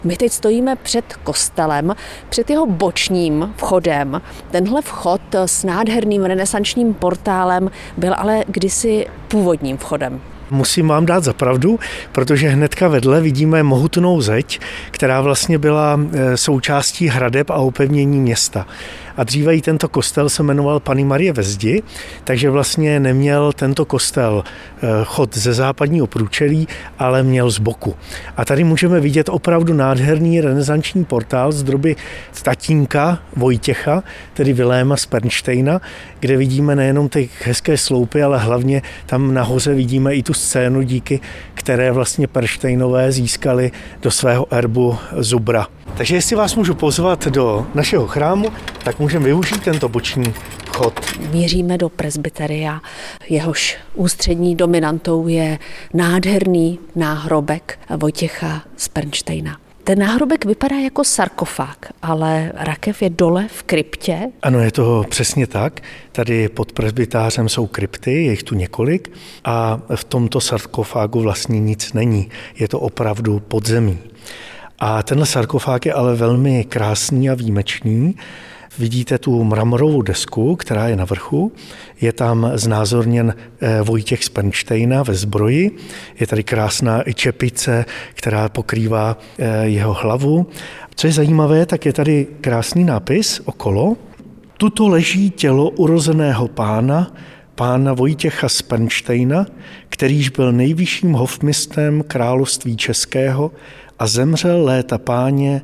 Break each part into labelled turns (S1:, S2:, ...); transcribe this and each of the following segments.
S1: My teď stojíme před kostelem, před jeho bočním vchodem. Tenhle vchod s nádherným renesančním portálem byl ale kdysi původním vchodem.
S2: Musím vám dát za pravdu, protože hnedka vedle vidíme mohutnou zeď, která vlastně byla součástí hradeb a opevnění města. A dříve i tento kostel se jmenoval Panny Marie ve zdi, takže vlastně neměl tento kostel chod ze západního průčelí, ale měl z boku. A tady můžeme vidět opravdu nádherný renesanční portál z doby tatínka Vojtěcha, tedy Viléma z Pernštejna, kde vidíme nejenom ty hezké sloupy, ale hlavně tam nahoře vidíme i tu scénu, díky které vlastně Pernštejnové získali do svého erbu zubra. Takže jestli vás můžu pozvat do našeho chrámu, tak můžeme využít tento boční vchod.
S1: Míříme do presbyteria, jehož ústřední dominantou je nádherný náhrobek Vojtěcha z Pernštejna. Ten náhrobek vypadá jako sarkofág, ale rakev je dole v kryptě.
S2: Ano, je to přesně tak. Tady pod presbytářem jsou krypty, je jich tu několik a v tomto sarkofágu vlastně nic není. Je to opravdu podzemí. A tenhle sarkofág je ale velmi krásný a výjimečný. Vidíte tu mramorovou desku, která je na vrchu. Je tam znázorněn Vojtěch z Pernštejna ve zbroji. Je tady krásná i čepice, která pokrývá jeho hlavu. Co je zajímavé, tak je tady krásný nápis okolo. Tuto leží tělo urozeného pána Vojtěcha z Pernštejna, kterýž byl nejvyšším hofmistrem království českého a zemřel léta páně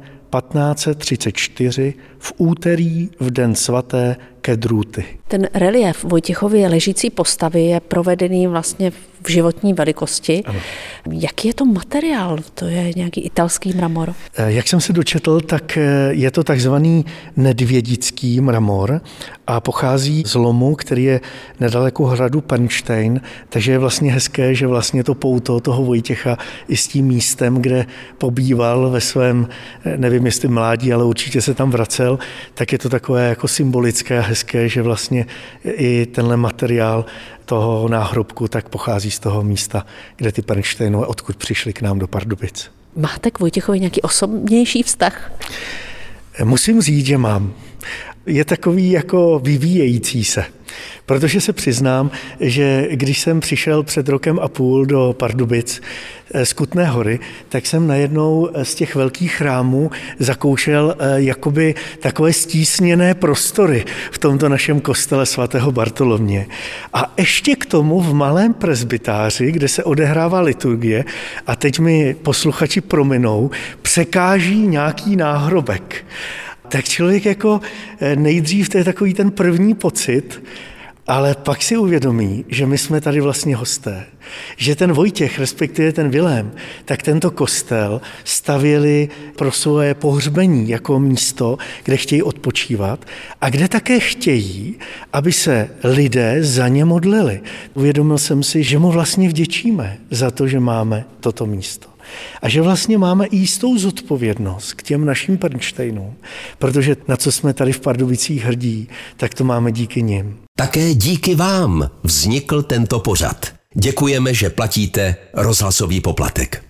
S2: 1534 v úterý v den svaté Kedrúty.
S1: Ten reliéf Vojtěchovy ležící postavy je provedený vlastně v životní velikosti.
S2: Ano.
S1: Jaký je to materiál? To je nějaký italský mramor?
S2: Jak jsem se dočetl, tak je to takzvaný nedvědický mramor a pochází z lomu, který je nedaleko hradu Pernštejn, takže je vlastně hezké, že vlastně to pouto toho Vojtěcha i s tím místem, kde pobýval ve svém, nevím jestli mládí, ale určitě se tam vracel, tak je to takové jako symbolické a hezké, že vlastně i tenhle materiál toho náhrobku tak pochází z toho místa, kde ty Pernštejnové, odkud přišli k nám do Pardubic.
S1: Máte k Vojtěchovi nějaký osobnější vztah?
S2: Musím říct, že mám. Je takový jako vyvíjející se. Protože se přiznám, že když jsem přišel před rokem a půl do Pardubic z Kutné Hory, tak jsem najednou z těch velkých chrámů zakoušel jakoby takové stísněné prostory v tomto našem kostele svatého Bartoloměje. A ještě k tomu v malém presbytáři, kde se odehrává liturgie, a teď mi posluchači prominou, překáží nějaký náhrobek. Tak člověk jako nejdřív, to je takový ten první pocit, ale pak si uvědomí, že my jsme tady vlastně hosté. Že ten Vojtěch, respektive ten Vilém, tak tento kostel stavěli pro svoje pohřbení jako místo, kde chtějí odpočívat a kde také chtějí, aby se lidé za ně modlili. Uvědomil jsem si, že mu vlastně vděčíme za to, že máme toto místo. A že vlastně máme i jistou zodpovědnost k těm našim Pernštejnům, protože na co jsme tady v Pardubicích hrdí, tak to máme díky nim.
S3: Také díky vám vznikl tento pořad. Děkujeme, že platíte rozhlasový poplatek.